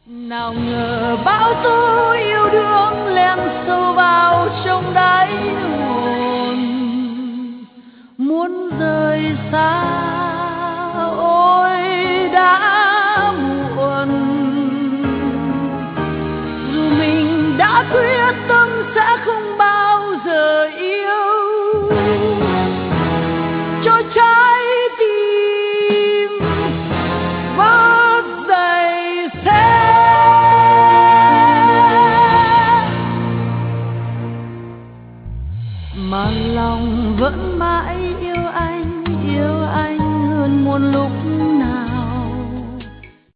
Nào ngờ bão tố yêu đương len sâu vào trong đáy hồn, muốn rời xa ôi đã muộn. Dù mình đã quyết tâm sẽ không bao giờ yêu